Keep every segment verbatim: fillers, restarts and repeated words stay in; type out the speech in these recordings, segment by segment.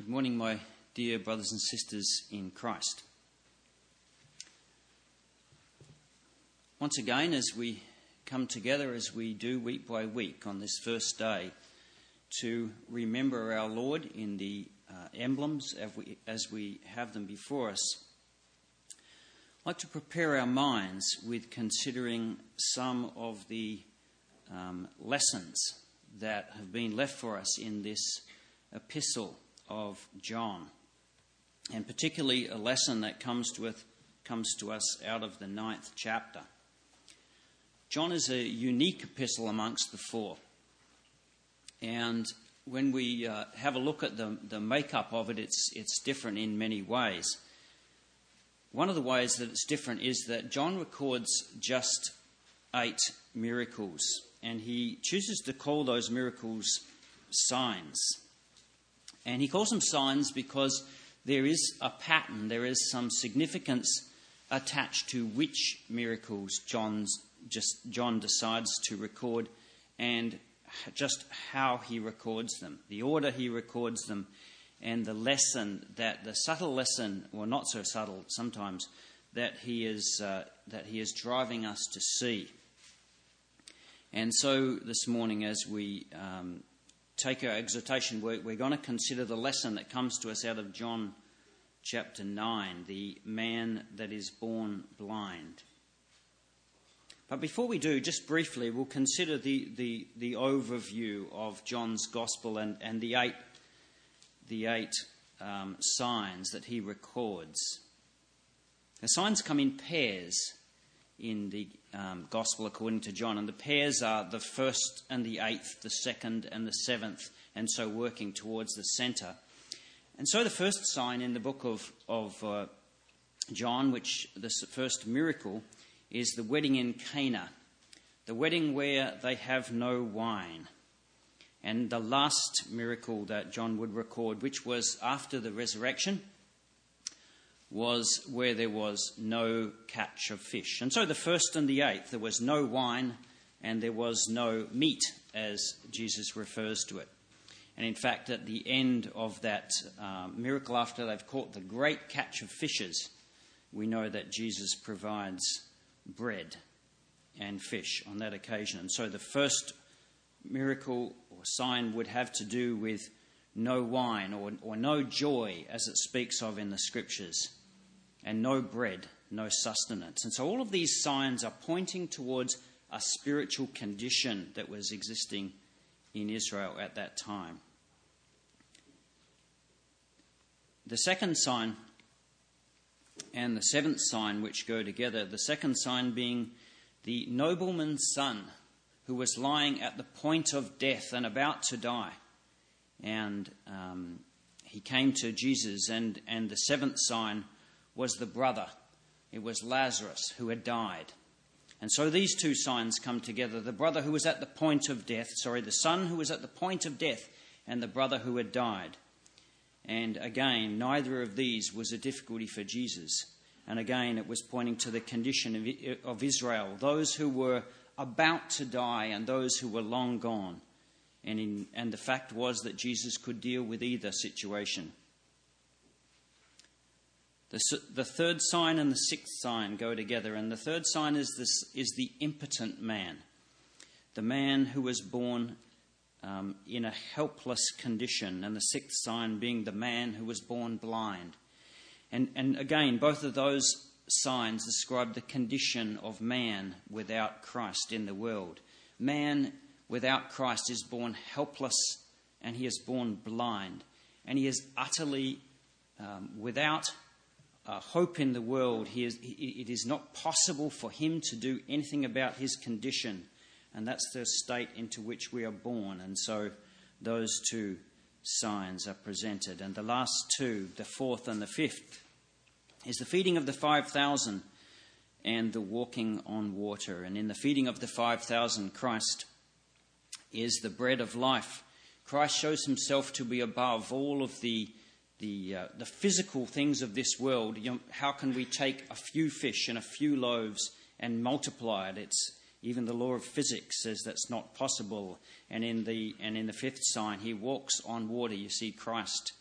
Good morning, my dear brothers and sisters in Christ. Once again, as we come together, as we do week by week on this first day, to remember our Lord in the uh, emblems as we, as we have them before us, I'd like to prepare our minds with considering some of the um, lessons that have been left for us in this epistle of John, and particularly a lesson that comes to us, comes to us out of the ninth chapter. John is a unique epistle amongst the four, and when we uh, have a look at the, the makeup of it, it's, it's different in many ways. One of the ways that it's different is that John records just eight miracles, and he chooses to call those miracles signs. And he calls them signs because there is a pattern, there is some significance attached to which miracles John's just John decides to record, and just how he records them, the order he records them, and the lesson that the subtle lesson, or not so subtle sometimes, that he is uh, that he is driving us to see. And so this morning, as we um, take our exhortation, we're, we're going to consider the lesson that comes to us out of John chapter nine, the man that is born blind. But before we do, just briefly, we'll consider the, the, the overview of John's gospel and, and the eight, the eight um, signs that he records. The signs come in pairs in the um, gospel according to John, and the pairs are the first and the eighth, the second and the seventh, and so working towards the centre. And so the first sign in the book of, of uh, John, which the first miracle, is the wedding in Cana, the wedding where they have no wine. And the last miracle that John would record, which was after the resurrection, was where there was no catch of fish. And so the first and the eighth, there was no wine and there was no meat, as Jesus refers to it. And in fact, at the end of that uh, miracle, after they've caught the great catch of fishes, we know that Jesus provides bread and fish on that occasion. And so the first miracle or sign would have to do with no wine or, or no joy, as it speaks of in the scriptures, and no bread, no sustenance. And so all of these signs are pointing towards a spiritual condition that was existing in Israel at that time. The second sign and the seventh sign, which go together, the second sign being the nobleman's son who was lying at the point of death and about to die. And um, he came to Jesus, and, and the seventh sign was the brother. It was Lazarus who had died. And so these two signs come together, the brother who was at the point of death, sorry, the son who was at the point of death, and the brother who had died. And again, neither of these was a difficulty for Jesus. And again, it was pointing to the condition of, of Israel, those who were about to die and those who were long gone. And, in, and the fact was that Jesus could deal with either situation. The, the third sign and the sixth sign go together. And the third sign is, this, is the impotent man, the man who was born Um, in a helpless condition, and the sixth sign being the man who was born blind. And, and again, both of those signs describe the condition of man without Christ in the world. Man without Christ is born helpless, and he is born blind, and he is utterly um, without uh, hope in the world. He is, he, it is not possible for him to do anything about his condition. And that's the state into which we are born. And so those two signs are presented. And the last two, the fourth and the fifth, is the feeding of the five thousand and the walking on water. And in the feeding of the five thousand, Christ is the bread of life. Christ shows himself to be above all of the the, uh, the physical things of this world. You know, how can we take a few fish and a few loaves and multiply it? It's Even the law of physics says that's not possible. And in the and in the fifth sign, he walks on water. You see Christ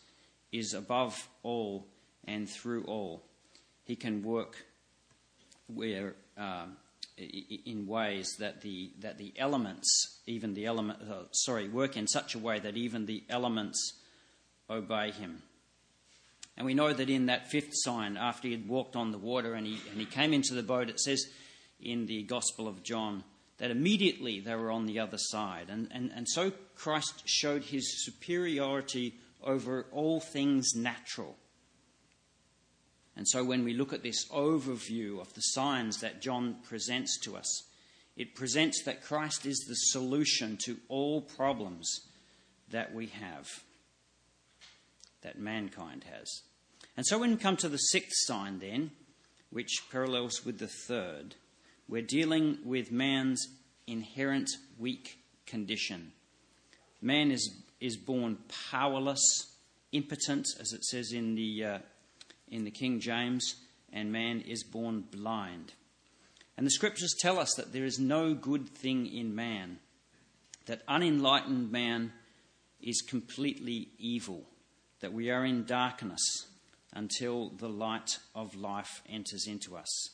is above all and through all. He can work where uh, in ways that the that the elements, even the element, uh, sorry, work in such a way that even the elements obey him. And we know that in that fifth sign, after he had walked on the water and he, and he came into the boat, it says in the Gospel of John that immediately they were on the other side. And, and, and so Christ showed his superiority over all things natural. And so when we look at this overview of the signs that John presents to us, it presents that Christ is the solution to all problems that we have, that mankind has. And so when we come to the sixth sign then, which parallels with the third, we're dealing with man's inherent weak condition. Man is, is born powerless, impotent, as it says in the, uh, in the King James, and man is born blind. And the scriptures tell us that there is no good thing in man, that unenlightened man is completely evil, that we are in darkness until the light of life enters into us.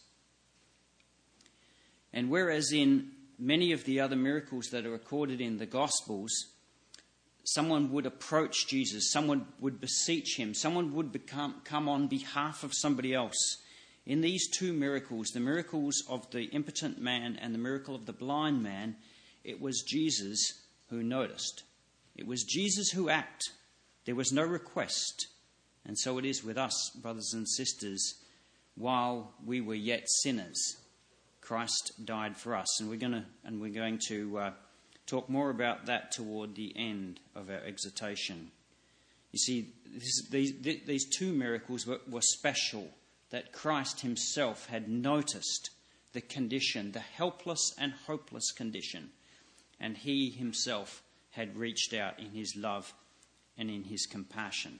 And whereas in many of the other miracles that are recorded in the Gospels, someone would approach Jesus, someone would beseech him, someone would become, come on behalf of somebody else. In these two miracles, the miracles of the impotent man and the miracle of the blind man, it was Jesus who noticed. It was Jesus who acted. There was no request. And so it is with us, brothers and sisters. While we were yet sinners, Christ died for us. And we're going to and we're going to uh, talk more about that toward the end of our exhortation. You see, this, these these two miracles were, were special. That Christ himself had noticed the condition, the helpless and hopeless condition, and he himself had reached out in his love and in his compassion.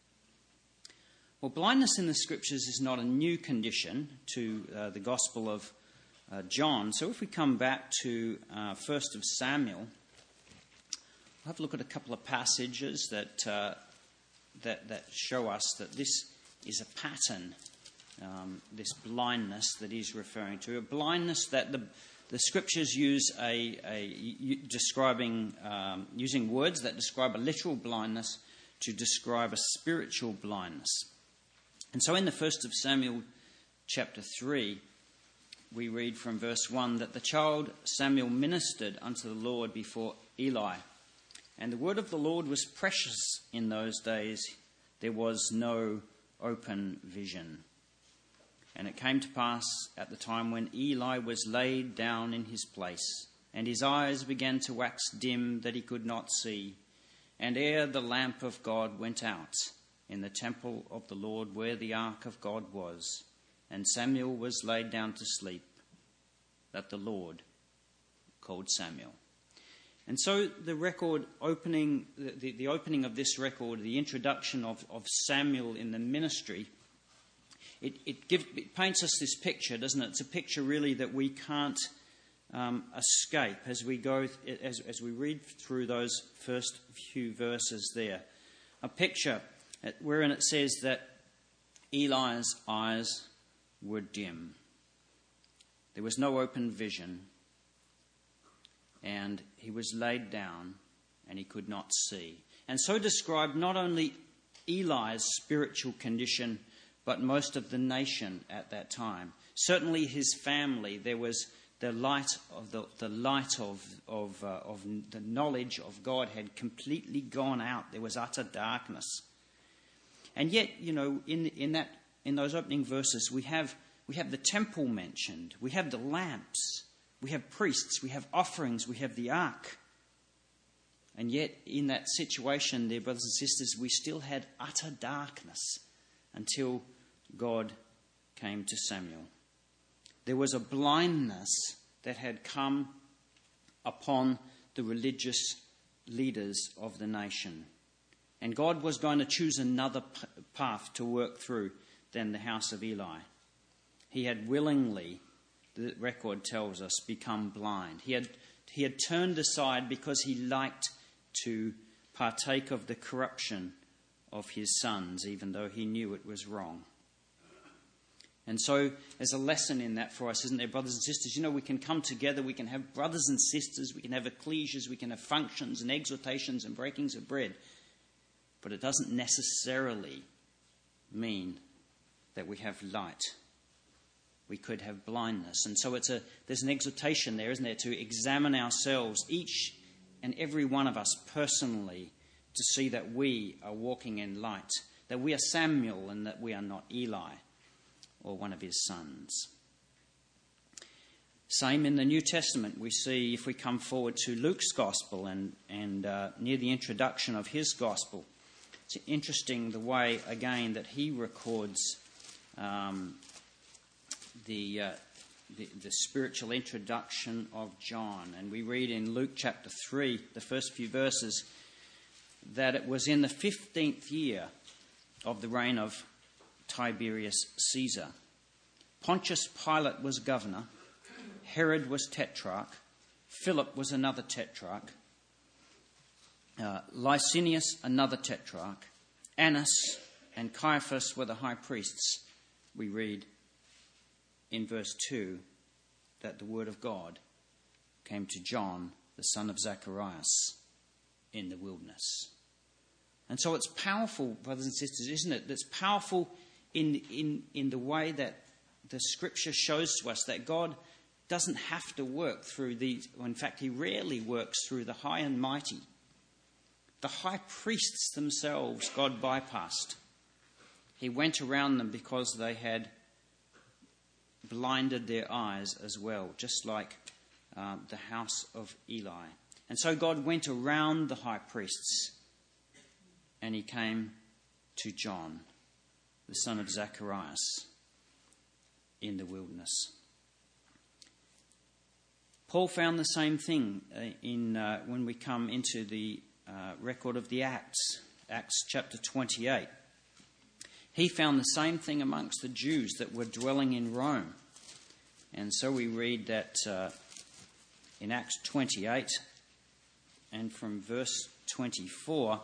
Well, blindness in the scriptures is not a new condition to uh, the Gospel of uh, John. So if we come back to uh, First of Samuel, we'll have a look at a couple of passages that uh, that that show us that this is a pattern, um, this blindness that he's referring to, a blindness that the the scriptures use a, a describing um, using words that describe a literal blindness to describe a spiritual blindness. And so in the First of Samuel chapter three, we read from verse one that the child Samuel ministered unto the Lord before Eli. And the word of the Lord was precious in those days. There was no open vision. And it came to pass at the time when Eli was laid down in his place, and his eyes began to wax dim that he could not see, and ere the lamp of God went out in the temple of the Lord where the ark of God was, and Samuel was laid down to sleep, that the Lord called Samuel. And so the record opening, the, the opening of this record, the introduction of, of Samuel in the ministry, it, it, gives, it paints us this picture, doesn't it? It's a picture really that we can't um, escape as we go, as, as we read through those first few verses there. A picture wherein it says that Eli's eyes were dim. There was no open vision, and he was laid down and he could not see. And so described not only Eli's spiritual condition, but most of the nation at that time. Certainly his family, there was the light of the, the light of of, uh, of the knowledge of God had completely gone out. There was utter darkness. And yet, you know, in in that in those opening verses, we have we have the temple mentioned, we have the lamps, we have priests, we have offerings, we have the ark. And yet, in that situation, there, brothers and sisters, we still had utter darkness until God came to Samuel. There was a blindness that had come upon the religious leaders of the nation. And God was going to choose another p- path to work through than the house of Eli. He had willingly, the record tells us, become blind. He had, he had turned aside because he liked to partake of the corruption of his sons, even though he knew it was wrong. And so there's a lesson in that for us, isn't there, brothers and sisters? You know, we can come together, we can have brothers and sisters, we can have ecclesias, we can have functions and exhortations and breakings of bread. But it doesn't necessarily mean that we have light. We could have blindness. And so it's a there's an exhortation there, isn't there, to examine ourselves, each and every one of us personally, to see that we are walking in light, that we are Samuel and that we are not Eli or one of his sons. Same in the New Testament. We see, if we come forward to Luke's gospel and, and uh, near the introduction of his gospel, it's interesting the way, again, that he records um, the, uh, the the spiritual introduction of John. And we read in Luke chapter three, the first few verses, that it was in the fifteenth year of the reign of Tiberius Caesar. Pontius Pilate was governor, Herod was tetrarch, Philip was another tetrarch, uh, Licinius another tetrarch, Annas and Caiaphas were the high priests. We read in verse two that the word of God came to John, the son of Zacharias, in the wilderness. And so it's powerful, brothers and sisters, isn't it? It's powerful in, in, in the way that the scripture shows to us that God doesn't have to work through these. In fact, he rarely works through the high and mighty. The high priests themselves, God bypassed. He went around them because they had blinded their eyes as well, just like uh, the house of Eli. And so God went around the high priests and he came to John, the son of Zacharias, in the wilderness. Paul found the same thing in uh, when we come into the uh, record of the Acts, Acts chapter twenty-eight. He found the same thing amongst the Jews that were dwelling in Rome. And so we read that uh, in Acts twenty-eight and from verse twenty-four,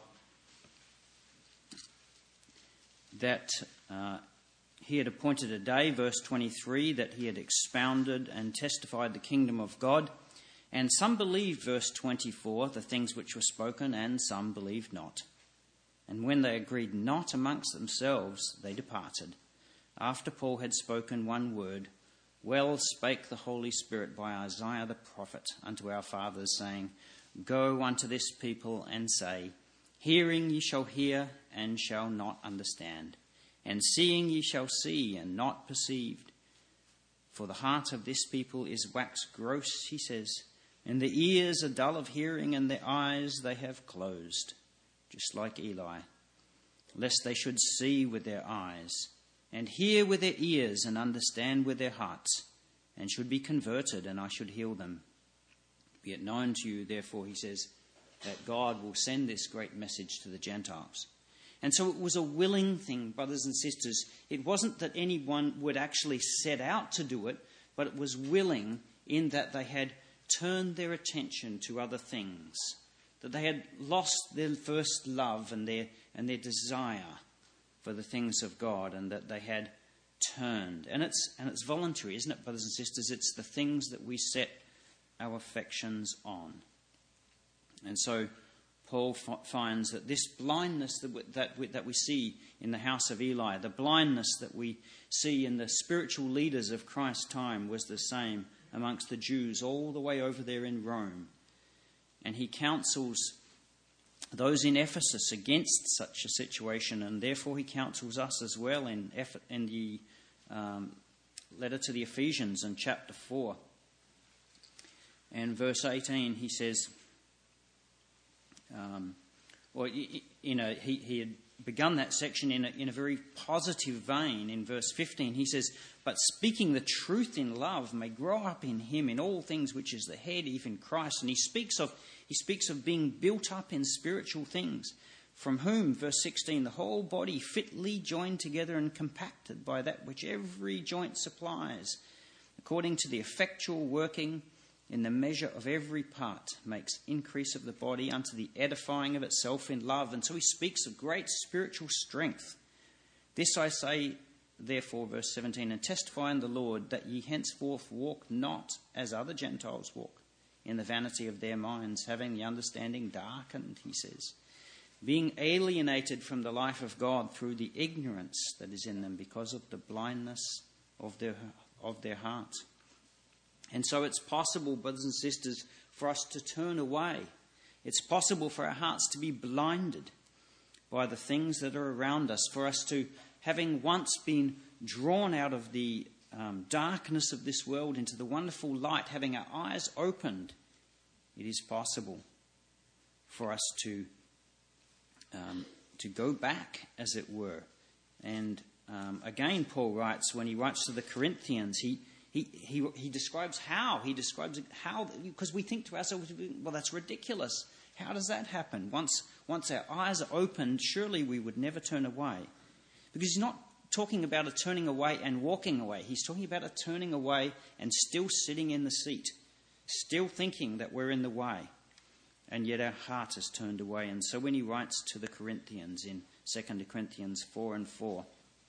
that uh, he had appointed a day, verse twenty-three, that he had expounded and testified the kingdom of God. And some believed, verse twenty-four, the things which were spoken, and some believed not. And when they agreed not amongst themselves, they departed. After Paul had spoken one word, well spake the Holy Spirit by Isaiah the prophet unto our fathers, saying, Go unto this people and say, Hearing ye shall hear and shall not understand, and seeing ye shall see and not perceived. For the heart of this people is waxed gross, he says, and the ears are dull of hearing, and their eyes they have closed, just like Eli, lest they should see with their eyes, and hear with their ears, and understand with their hearts, and should be converted, and I should heal them. Be it known to you, therefore, he says, that God will send this great message to the Gentiles. And so it was a willing thing, brothers and sisters. It wasn't that anyone would actually set out to do it, but it was willing in that they had turned their attention to other things, that they had lost their first love and their and their desire for the things of God, and that they had turned. And it's and it's voluntary, isn't it, brothers and sisters? It's the things that we set our affections on. And so Paul f- finds that this blindness that we, that, we, that we see in the house of Eli, the blindness that we see in the spiritual leaders of Christ's time, was the same amongst the Jews all the way over there in Rome. And he counsels those in Ephesus against such a situation, and therefore he counsels us as well in, Eph- in the um, letter to the Ephesians in chapter four. And verse eighteen, he says, um, well, you know, he, he had begun that section in a, in a very positive vein. In verse fifteen, he says, but speaking the truth in love may grow up in him in all things, which is the head, even Christ. And he speaks of he speaks of being built up in spiritual things, from whom, verse sixteen, the whole body fitly joined together and compacted by that which every joint supplies, according to the effectual working in the measure of every part, makes increase of the body unto the edifying of itself in love. And so he speaks of great spiritual strength. This I say, therefore, verse seventeen, and testify in the Lord that ye henceforth walk not as other Gentiles walk, in the vanity of their minds, having the understanding darkened, he says, being alienated from the life of God through the ignorance that is in them because of the blindness of their of their heart. And so it's possible, brothers and sisters, for us to turn away. It's possible for our hearts to be blinded by the things that are around us, for us to, having once been drawn out of the um, darkness of this world into the wonderful light, having our eyes opened, it is possible for us to um, to go back, as it were. And um, again, Paul writes, when he writes to the Corinthians, he he he, he describes how he describes how because we think to ourselves, well, that's ridiculous. How does that happen? Once once our eyes are opened, surely we would never turn away, because he's not talking about a turning away and walking away. He's talking about a turning away and still sitting in the seat, still thinking that we're in the way, and yet our heart is turned away. And so when he writes to the Corinthians in Second Corinthians four and four,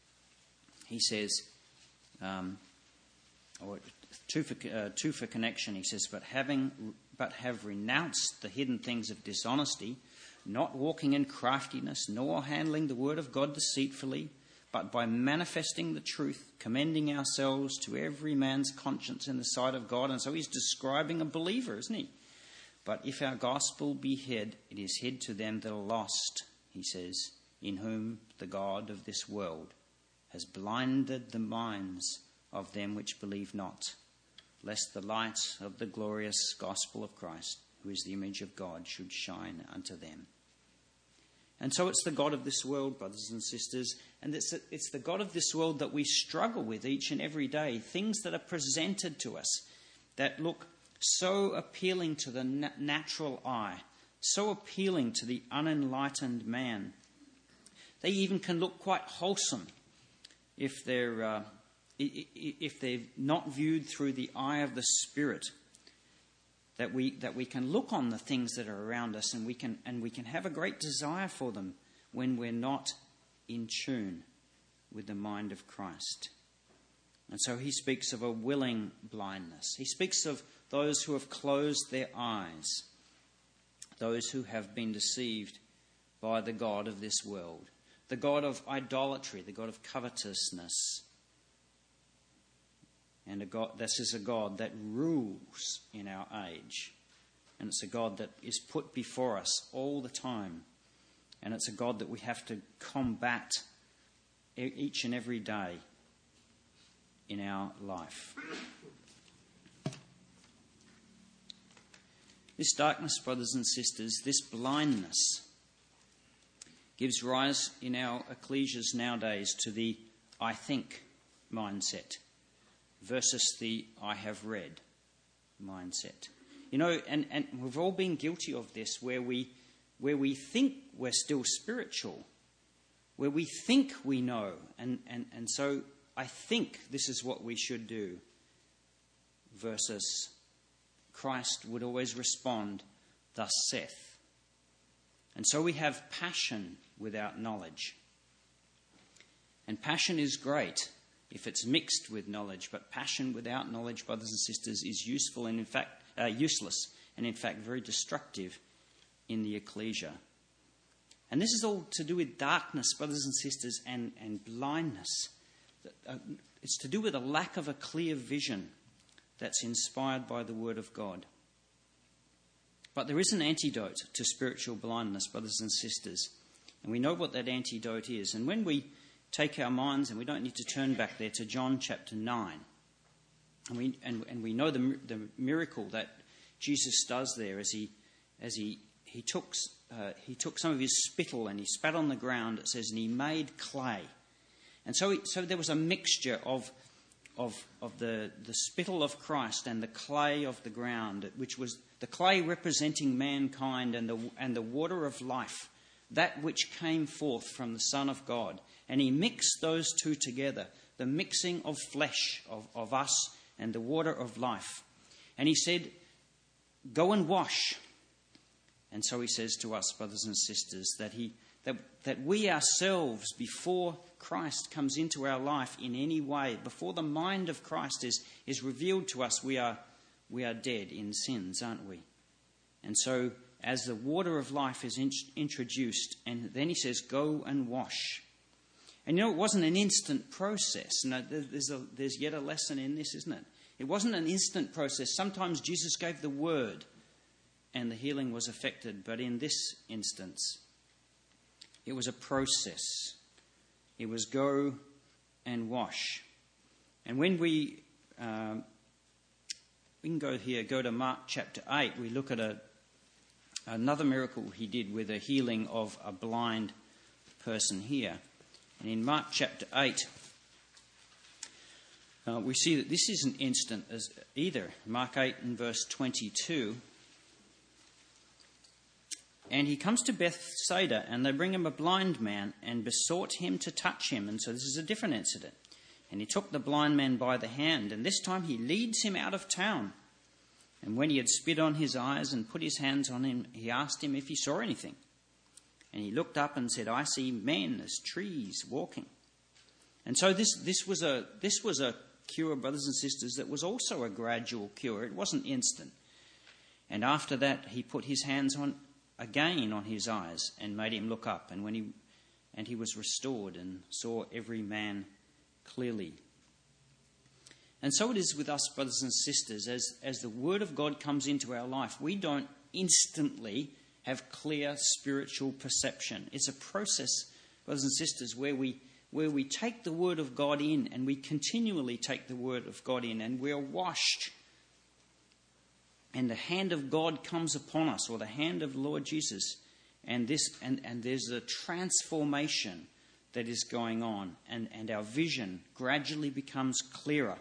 he says, um, or two for, uh, two for connection, he says, but having but have renounced the hidden things of dishonesty, not walking in craftiness, nor handling the word of God deceitfully, but by manifesting the truth, commending ourselves to every man's conscience in the sight of God. And so he's describing a believer, isn't he? But if our gospel be hid, it is hid to them that are lost, he says, in whom the God of this world has blinded the minds of them which believe not, lest the light of the glorious gospel of Christ, who is the image of God, should shine unto them. And so it's the God of this world, brothers and sisters, and it's, it's the God of this world that we struggle with each and every day. Things that are presented to us that look so appealing to the na- natural eye, so appealing to the unenlightened man. They even can look quite wholesome if they're, uh, if they're not viewed through the eye of the Spirit. That we that we can look on the things that are around us, and we can and we can have a great desire for them when we're not in tune with the mind of Christ. And so he speaks of a willing blindness. He speaks of those who have closed their eyes, those who have been deceived by the god of this world, the god of idolatry, the god of covetousness. And a God, this is a God that rules in our age. And it's a God that is put before us all the time. And it's a God that we have to combat each and every day in our life. This darkness, brothers and sisters, this blindness gives rise in our ecclesias nowadays to the I think mindset versus the I have read mindset. You know, and, and we've all been guilty of this, where we where we think we're still spiritual, where we think we know, and, and, and so I think this is what we should do, versus Christ would always respond, thus saith. And so we have passion without knowledge. And passion is great if it's mixed with knowledge, but passion without knowledge, brothers and sisters, is useful and in fact uh, useless, and in fact very destructive in the ecclesia. And this is all to do with darkness, brothers and sisters, and, and blindness. Uh, it's to do with a lack of a clear vision that's inspired by the Word of God. But there is an antidote to spiritual blindness, brothers and sisters, and we know what that antidote is. And when we take our minds, and we don't need to turn back there to John chapter nine. And we and, and we know the the miracle that Jesus does there as he as he he took uh, he took some of his spittle and he spat on the ground. It says, and he made clay. And so he, so there was a mixture of of of the the spittle of Christ and the clay of the ground, which was the clay representing mankind, and the and the water of life, that which came forth from the Son of God. And he mixed those two together, the mixing of flesh of, of us and the water of life. And he said, go and wash. And so he says to us, brothers and sisters, that he that, that we ourselves, before Christ comes into our life in any way, before the mind of Christ is, is revealed to us, we are, we are dead in sins, aren't we? And so as the water of life is in, introduced, and then he says, go and wash. And you know, it wasn't an instant process. No, there's, a, there's yet a lesson in this, isn't it? It wasn't an instant process. Sometimes Jesus gave the word and the healing was effected. But in this instance, it was a process. It was go and wash. And when we, um, we can go here, go to Mark chapter eight, we look at a, another miracle he did with a healing of a blind person here. And in Mark chapter eight, uh, we see that this isn't instant as either. Mark eight and verse twenty-two. And he comes to Bethsaida, and they bring him a blind man and besought him to touch him. And so this is a different incident. And he took the blind man by the hand, and this time he leads him out of town. And when he had spit on his eyes and put his hands on him, he asked him if he saw anything. And he looked up and said, I see men as trees walking. And so this, this was a this was a cure, brothers and sisters, that was also a gradual cure. It wasn't instant. And after that, he put his hands on again on his eyes and made him look up. And when he and he was restored and saw every man clearly. And so it is with us, brothers and sisters, as, as the word of God comes into our life, we don't instantly have clear spiritual perception. It's a process, brothers and sisters, where we where we take the word of God in, and we continually take the word of God in, and we're washed. And the hand of God comes upon us, or the hand of the Lord Jesus, and this and, and there's a transformation that is going on, and, and our vision gradually becomes clearer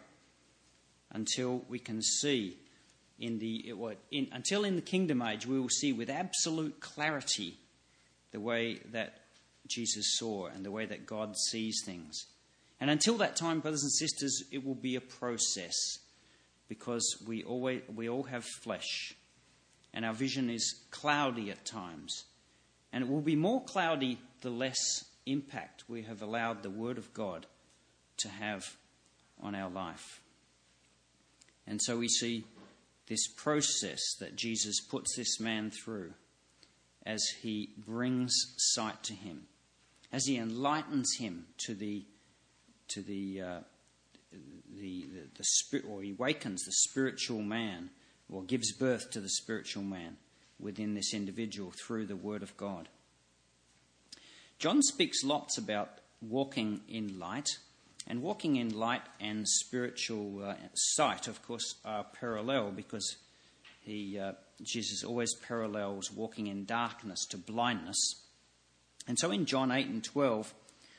until we can see in the in, until in the kingdom age we will see with absolute clarity the way that Jesus saw and the way that God sees things. And until that time, brothers and sisters, it will be a process, because we always we all have flesh, and our vision is cloudy at times. And it will be more cloudy the less impact we have allowed the Word of God to have on our life. And so we see this process that Jesus puts this man through as he brings sight to him, as he enlightens him to the to the uh, the, the the spirit, or he awakens the spiritual man, or gives birth to the spiritual man within this individual through the Word of God. John speaks lots about walking in light, and walking in light and spiritual uh, sight, of course, are parallel, because he uh, Jesus always parallels walking in darkness to blindness. And so in John eight and twelve,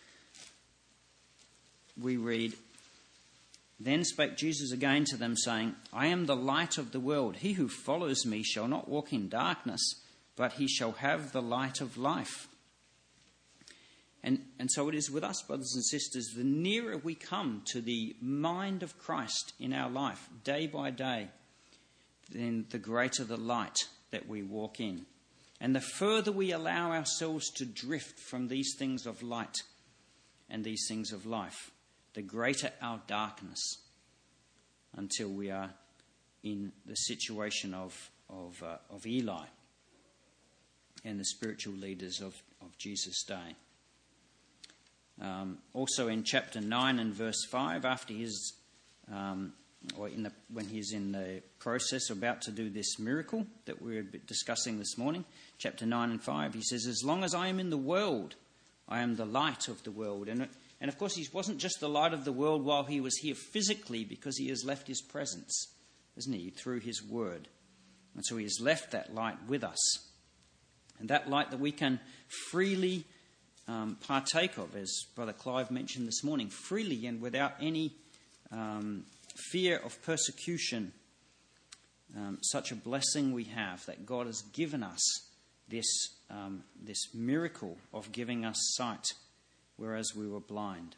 we read, Then spake Jesus again to them, saying, I am the light of the world. He who follows me shall not walk in darkness, but he shall have the light of life. And, and so it is with us, brothers and sisters, the nearer we come to the mind of Christ in our life, day by day, then the greater the light that we walk in. And the further we allow ourselves to drift from these things of light and these things of life, the greater our darkness, until we are in the situation of of, uh, of Eli and the spiritual leaders of, of Jesus' day. Um, also in chapter nine and verse five, after his, um, or in the, when he's in the process about to do this miracle that we were discussing this morning, chapter nine and five, he says, As long as I am in the world, I am the light of the world. And, and of course, he wasn't just the light of the world while he was here physically, because he has left his presence, isn't he, through his word. And so he has left that light with us. And that light that we can freely Um, partake of, as Brother Clive mentioned this morning, freely and without any um, fear of persecution. Um, such a blessing we have that God has given us this um, this miracle of giving us sight, whereas we were blind.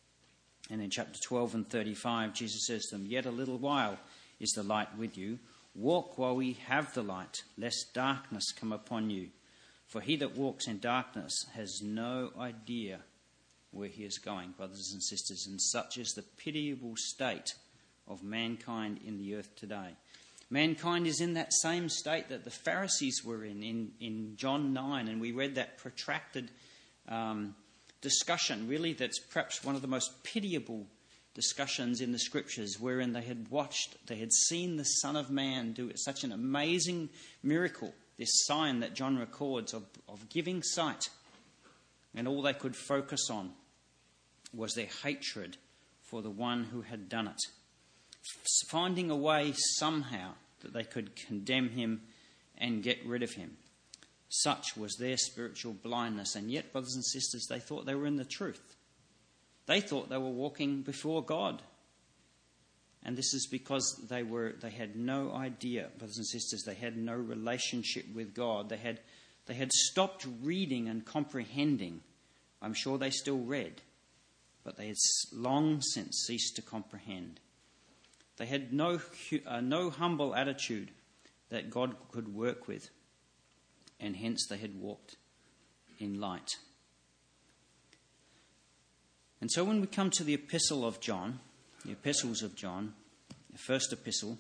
And in chapter twelve and thirty-five, Jesus says to them, Yet a little while is the light with you. Walk while we have the light, lest darkness come upon you. For he that walks in darkness has no idea where he is going, brothers and sisters, and such is the pitiable state of mankind in the earth today. Mankind is in that same state that the Pharisees were in, in, in John nine, and we read that protracted um, discussion, really that's perhaps one of the most pitiable discussions in the Scriptures, wherein they had watched, they had seen the Son of Man do such an amazing miracle, this sign that John records of, of giving sight, and all they could focus on was their hatred for the one who had done it, finding a way somehow that they could condemn him and get rid of him. Such was their spiritual blindness, and yet, brothers and sisters, they thought they were in the truth. They thought they were walking before God. And this is because they were they had no idea, brothers and sisters, they had no relationship with God. They had they had stopped reading and comprehending. I'm sure they still read, but they had long since ceased to comprehend. They had no uh, no humble attitude that God could work with, and hence they had walked in light. And so when we come to the epistle of John, the epistles of John, the first epistle,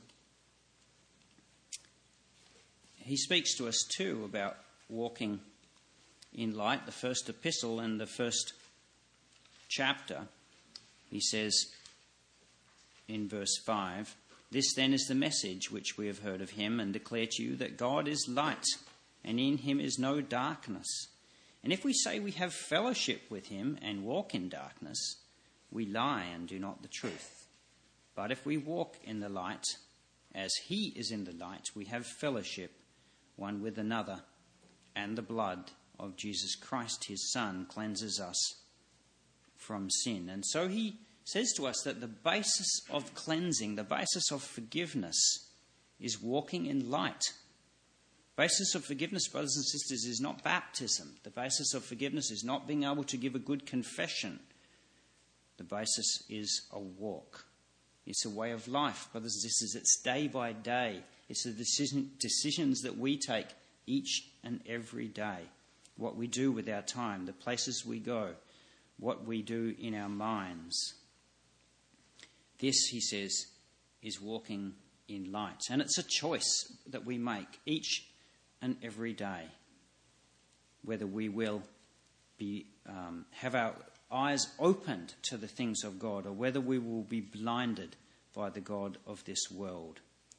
he speaks to us too about walking in light. The first epistle and the first chapter, he says in verse five, "This then is the message which we have heard of him and declare to you, that God is light, and in him is no darkness. And if we say we have fellowship with him and walk in darkness, we lie and do not the truth. But if we walk in the light, as he is in the light, we have fellowship one with another, and the blood of Jesus Christ, his Son, cleanses us from sin." And so he says to us that the basis of cleansing, the basis of forgiveness, is walking in light. Basis of forgiveness, brothers and sisters, is not baptism. The basis of forgiveness is not being able to give a good confession. The basis is a walk. It's a way of life, brothers and sisters. It's day by day. It's the decision, decisions that we take each and every day. What we do with our time, the places we go, what we do in our minds. This, he says, is walking in light. And it's a choice that we make each and every day, whether we will be um, have our eyes opened to the things of God, or whether we will be blinded by the God of this world.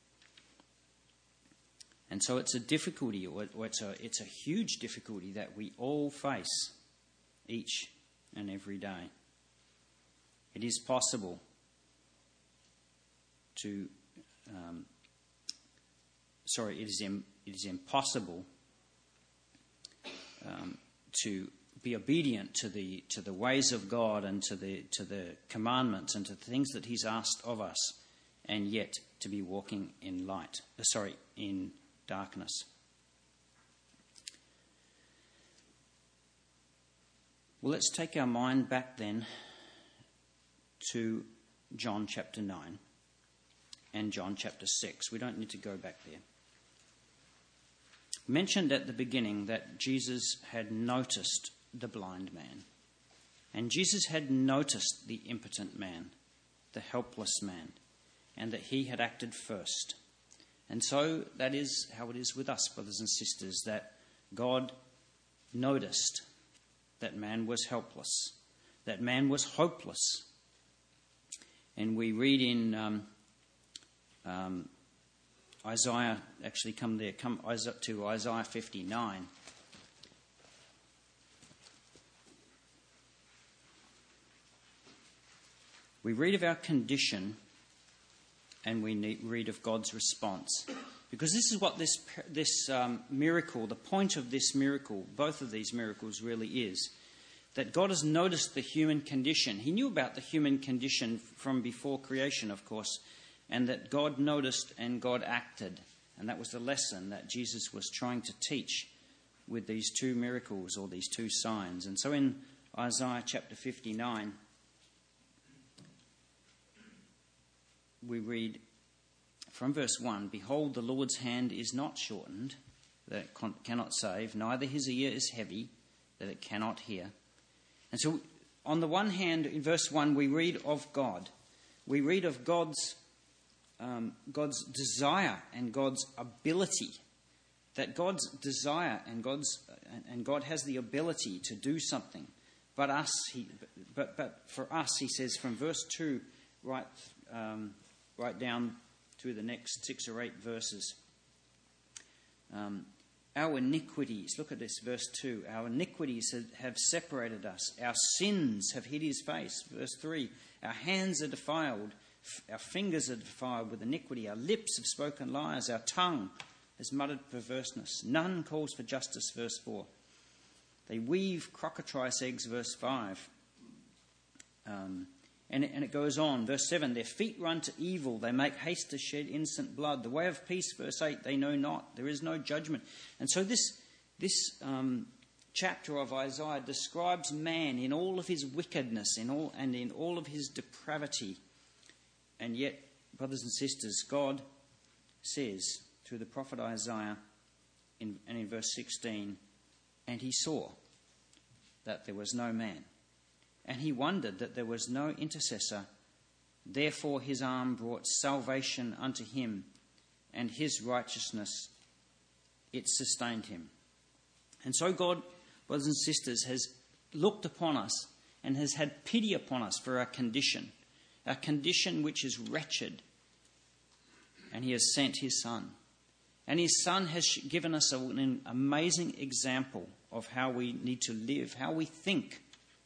And so it's a difficulty, or it's a, it's a huge difficulty that we all face each and every day. It is possible to, um, sorry, it is, im- it is impossible um, to be obedient to the to the ways of God and to the to the commandments and to the things that he's asked of us, and yet to be walking in light, uh, sorry, in darkness. Well, let's take our mind back then to John chapter nine and John chapter six. We don't need to go back there. Mentioned at the beginning that Jesus had noticed the blind man. And Jesus had noticed the impotent man, the helpless man, and that he had acted first. And so that is how it is with us, brothers and sisters, that God noticed that man was helpless, that man was hopeless. And we read in um, um, Isaiah, actually come there, come to Isaiah fifty-nine. We read of our condition, and we read of God's response. Because this is what this this um, miracle, the point of this miracle, both of these miracles really is, that God has noticed the human condition. He knew about the human condition from before creation, of course, and that God noticed and God acted. And that was the lesson that Jesus was trying to teach with these two miracles, or these two signs. And so in Isaiah chapter fifty-nine, we read, from verse one, behold, the Lord's hand is not shortened, that it con- cannot save, neither his ear is heavy, that it cannot hear. And so, on the one hand, in verse one, we read of God. We read of God's um, God's desire and God's ability. That God's desire and God's and God has the ability to do something. But us, he, but but for us, he says from verse two, right, um, right down to the next six or eight verses. Um, Our iniquities, look at this, verse two. Our iniquities have separated us. Our sins have hid his face. Verse three. Our hands are defiled. Our fingers are defiled with iniquity. Our lips have spoken lies. Our tongue has muttered perverseness. None calls for justice. Verse four. They weave crocodile's eggs. Verse five. Um, and, it, and it goes on. Verse seven. Their feet run to evil. They make haste to shed innocent blood. The way of peace. Verse eight. They know not. There is no judgment. And so this this um, chapter of Isaiah describes man in all of his wickedness, in all and in all of his depravity. And yet, brothers and sisters, God says through the prophet Isaiah, in, and in verse sixteen, and he saw that there was no man, and he wondered that there was no intercessor. Therefore his arm brought salvation unto him, and his righteousness, it sustained him. And so God, brothers and sisters, has looked upon us and has had pity upon us for our condition, our condition which is wretched. And he has sent his Son. And his Son has given us an amazing example of how we need to live, how we think,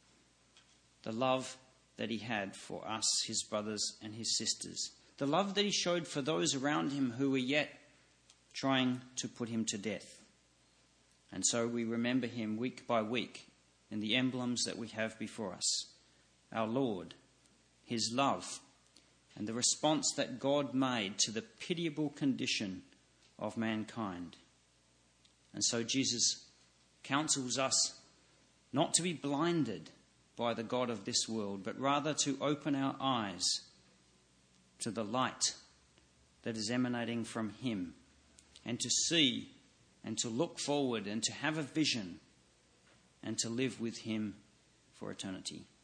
the love that he had for us, his brothers and his sisters, the love that he showed for those around him who were yet trying to put him to death. And so we remember him week by week in the emblems that we have before us. Our Lord, his love, and the response that God made to the pitiable condition of mankind. And so Jesus counsels us not to be blinded by the God of this world, but rather to open our eyes to the light that is emanating from him, and to see and to look forward and to have a vision and to live with him for eternity.